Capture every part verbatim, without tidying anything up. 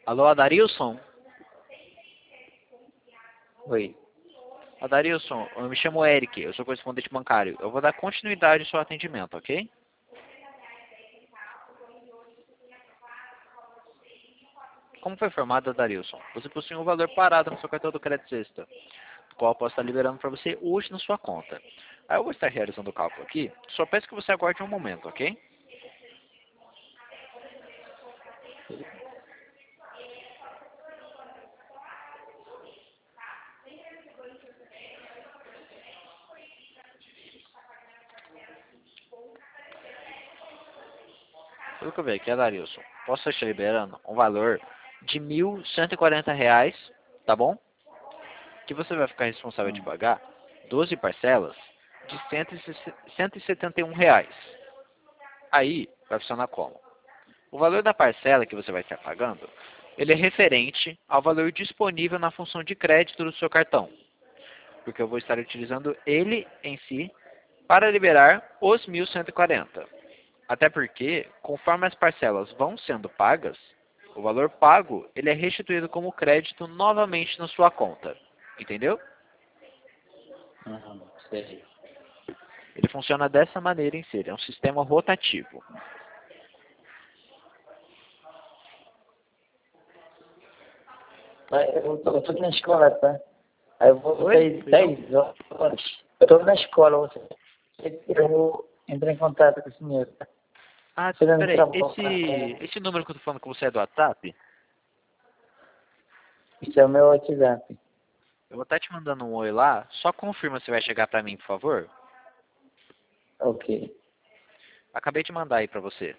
Alô, Adarilson? Oi. Adarilson, eu me chamo Eric, eu sou correspondente bancário. Eu vou dar continuidade ao seu atendimento, ok? Como foi informado, Adarilson, você possui um valor parado no seu cartão do crédito extra, o qual eu posso estar liberando para você hoje na sua conta. Aí eu vou estar realizando o cálculo aqui, só peço que você aguarde um momento, ok? Pelo que eu vejo aqui, Adarilson, posso estar liberando um valor de mil cento e quarenta reais, tá bom? Que você vai ficar responsável de Hum. pagar doze parcelas de cento e setenta e um reais. Aí vai funcionar como? O valor da parcela que você vai estar pagando, ele é referente ao valor disponível na função de crédito do seu cartão. Porque eu vou estar utilizando ele em si para liberar os mil cento e quarenta. Até porque, conforme as parcelas vão sendo pagas, o valor pago ele é restituído como crédito novamente na sua conta. Entendeu? Uhum, sei. Ele funciona dessa maneira em si, é um sistema rotativo. Mas Eu tô, eu tô aqui na escola, tá? Aí eu vou Oi? sair Perdão? dez horas. Eu tô na escola, você. Eu vou entrar em contato com o senhor, tá? Ah, Chegando no peraí, trabalho. esse, esse número que eu tô falando com você é do WhatsApp? Isso é o meu WhatsApp. Eu vou estar te mandando um oi lá, só confirma se vai chegar pra mim, por favor. Ok. Acabei de mandar aí pra você.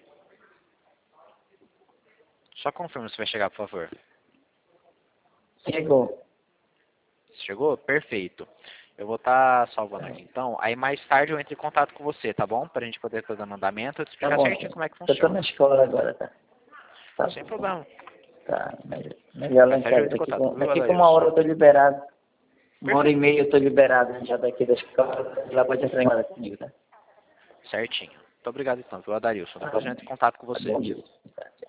Só confirma se vai chegar, por favor. Chegou. Chegou? Perfeito. Eu vou estar salvando aqui então. Aí mais tarde eu entro em contato com você, tá bom? Pra gente poder estar dando andamento e te Tá explicar bom, certinho então. como é que Eu tô na funciona. escola agora, tá? Tá Sem bom. problema. Tá. Melhor, melhor lá Mais em tarde eu casa. entro em Daqui contato, com, viu, daqui com uma hora Adailson? eu tô liberado. Uma hora e Perfeito. meia eu tô liberado já daqui da escola. Lá pode entrar em contato comigo, tá? Certinho. Muito obrigado então, viu, Adailson? Tá Depois eu bom. entro em contato com Tá você. bom, Deus. Tá, tchau.